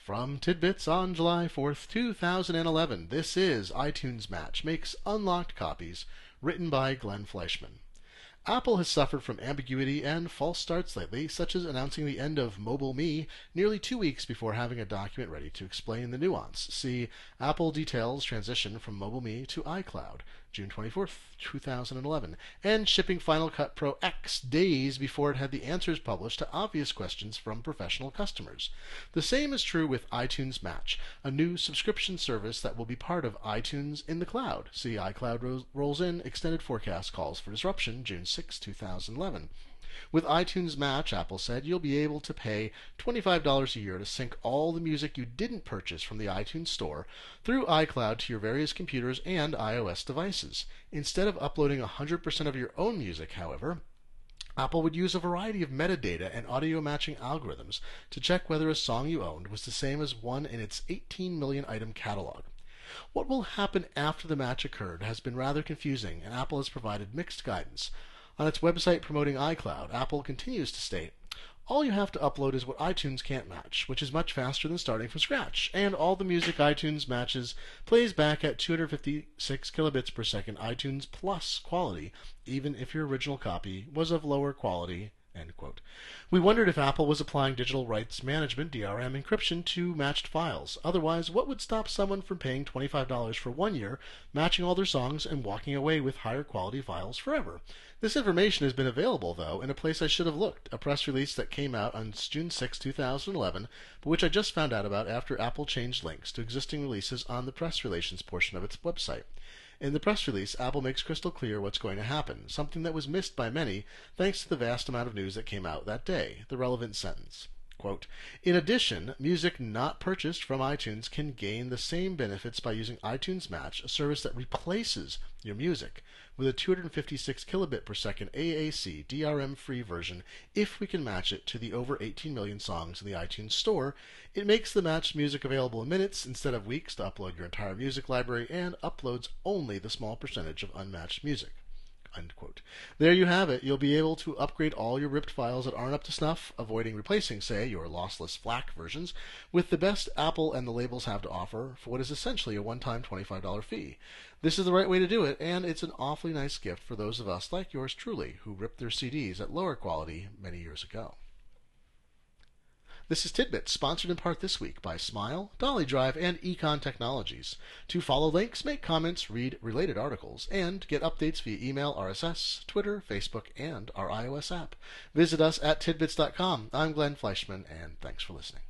From Tidbits on July 4th, 2011, this is iTunes Match Makes Unlocked Copies, written by Glenn Fleishman. Apple has suffered from ambiguity and false starts lately, such as announcing the end of MobileMe nearly 2 weeks before having a document ready to explain the nuance. See Apple details transition from MobileMe to iCloud, June 24th, 2011, and shipping Final Cut Pro X days before it had the answers published to obvious questions from professional customers. The same is true with iTunes Match, a new subscription service that will be part of iTunes in the cloud. See iCloud rolls in, extended forecast calls for disruption, June 6, 2011. With iTunes Match, Apple said, you'll be able to pay $25 a year to sync all the music you didn't purchase from the iTunes Store through iCloud to your various computers and iOS devices. Instead of uploading 100% of your own music, however, Apple would use a variety of metadata and audio matching algorithms to check whether a song you owned was the same as one in its 18 million item catalog. What will happen after the match occurred has been rather confusing, and Apple has provided mixed guidance. On its website promoting iCloud, Apple continues to state, all you have to upload is what iTunes can't match, which is much faster than starting from scratch, and all the music iTunes matches plays back at 256 kilobits per second iTunes Plus quality, even if your original copy was of lower quality. End quote. We wondered if Apple was applying digital rights management (DRM) encryption to matched files. Otherwise, what would stop someone from paying $25 for 1 year, matching all their songs, and walking away with higher quality files forever? This information has been available, though, in a place I should have looked, a press release that came out on June 6, 2011, but which I just found out about after Apple changed links to existing releases on the press relations portion of its website. In the press release, Apple makes crystal clear what's going to happen, something that was missed by many thanks to the vast amount of news that came out that day. The relevant sentence. Quote, in addition, music not purchased from iTunes can gain the same benefits by using iTunes Match, a service that replaces your music, with a 256 kilobit per second AAC DRM-free version. If we can match it to the over 18 million songs in the iTunes Store, it makes the matched music available in minutes instead of weeks to upload your entire music library, and uploads only the small percentage of unmatched music. Unquote. There you have it. You'll be able to upgrade all your ripped files that aren't up to snuff, avoiding replacing, say, your lossless FLAC versions, with the best Apple and the labels have to offer for what is essentially a one-time $25 fee. This is the right way to do it, and it's an awfully nice gift for those of us like yours truly who ripped their CDs at lower quality many years ago. This is Tidbits, sponsored in part this week by Smile, Dolly Drive, and Econ Technologies. To follow links, make comments, read related articles, and get updates via email, RSS, Twitter, Facebook, and our iOS app. Visit us at tidbits.com. I'm Glenn Fleishman, and thanks for listening.